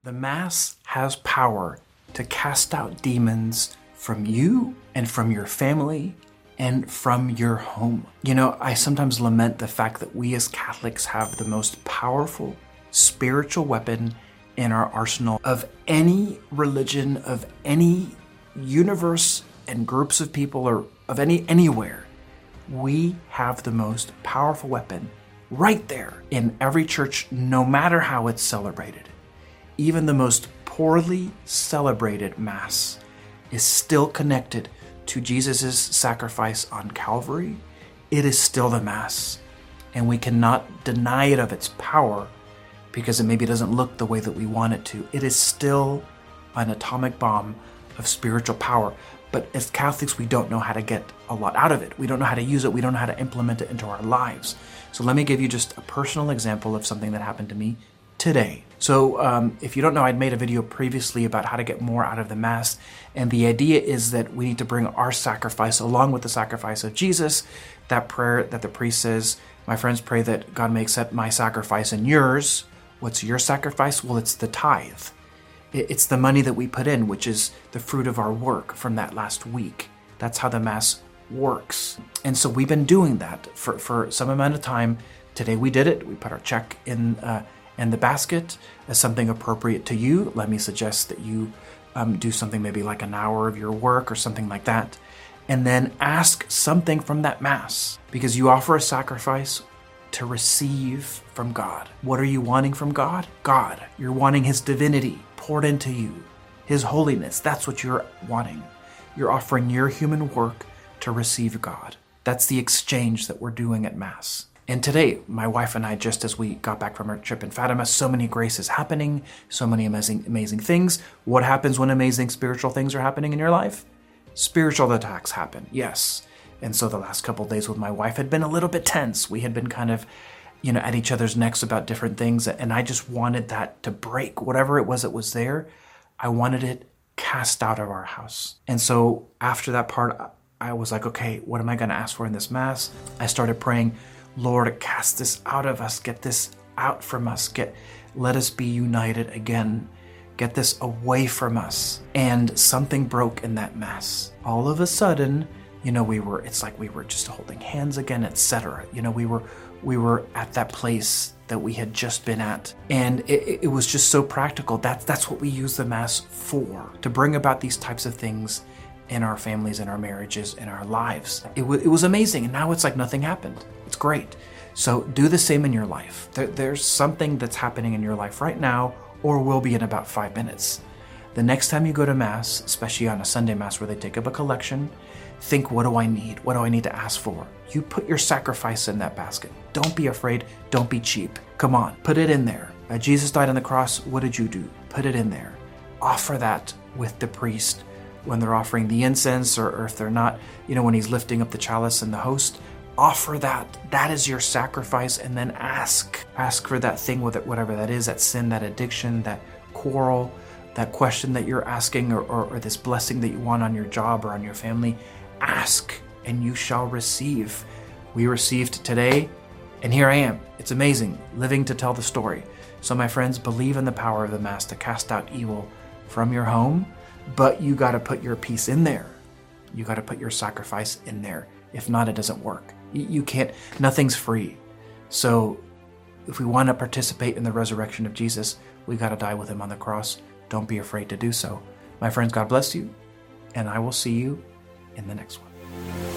The Mass has power to cast out demons from you and from your family and from your home. You know, I sometimes lament the fact that we as Catholics have the most powerful spiritual weapon in our arsenal of any religion, of any universe and groups of people, or of anywhere. We have the most powerful weapon right there in every church, no matter how it's celebrated. Even the most poorly celebrated Mass is still connected to Jesus' sacrifice on Calvary. It is still the Mass, and we cannot deny it of its power because it maybe doesn't look the way that we want it to. It is still an atomic bomb of spiritual power, but as Catholics, we don't know how to get a lot out of it. We don't know how to use it. We don't know how to implement it into our lives. So let me give you just a personal example of something that happened to me today. So if you don't know, I'd made a video previously about how to get more out of the Mass, and the idea is that we need to bring our sacrifice along with the sacrifice of Jesus. That prayer that the priest says, my friends, pray that God may accept my sacrifice and yours. What's your sacrifice? Well, it's the tithe. It's the money that we put in, which is the fruit of our work from that last week. That's how the Mass works. And so we've been doing that for some amount of time. Today we did it. We put our check in the basket as something appropriate to you. Let me suggest that you do something maybe like an hour of your work or something like that, and then ask something from that Mass, because you offer a sacrifice to receive from God. What are you wanting from God? God. You're wanting His divinity poured into you, His holiness. That's what you're wanting. You're offering your human work to receive God. That's the exchange that we're doing at Mass. And today, my wife and I, just as we got back from our trip in Fatima, so many graces happening, so many amazing things. What happens when amazing spiritual things are happening in your life? Spiritual attacks happen, yes. And so the last couple of days with my wife had been a little bit tense. We had been kind of, at each other's necks about different things. And I just wanted that to break. Whatever it was that was there, I wanted it cast out of our house. And so after that part, I was like, okay, what am I going to ask for in this Mass? I started praying, Lord, cast this out of us. Get this out from us. Let us be united again. Get this away from us. And something broke in that Mass. All of a sudden, it's like we were just holding hands again, etc. We were at that place that we had just been at. And it was just so practical. That's what we use the Mass for, to bring about these types of things in our families, in our marriages, in our lives. It was amazing. And now it's like nothing happened. It's great. So do the same in your life. There's something that's happening in your life right now, or will be in about 5 minutes. The next time you go to Mass, especially on a Sunday Mass where they take up a collection, think, what do I need? What do I need to ask for? You put your sacrifice in that basket. Don't be afraid. Don't be cheap. Come on, put it in there. Jesus died on the cross. What did you do? Put it in there. Offer that with the priest when they're offering the incense, or if they're not, when he's lifting up the chalice and the host. Offer that. That is your sacrifice, and then ask for that thing with it, whatever that is, that sin, that addiction, that quarrel, that question that you're asking, or this blessing that you want on your job or on your family. Ask, and you shall receive. We received today, and here I am. It's amazing, living to tell the story. So my friends, believe in the power of the Mass to cast out evil from your home, but you got to put your piece in there. You got to put your sacrifice in there. If not, it doesn't work. You can't, nothing's free. So if we want to participate in the resurrection of Jesus, we got to die with Him on the cross. Don't be afraid to do so. My friends, God bless you, and I will see you in the next one.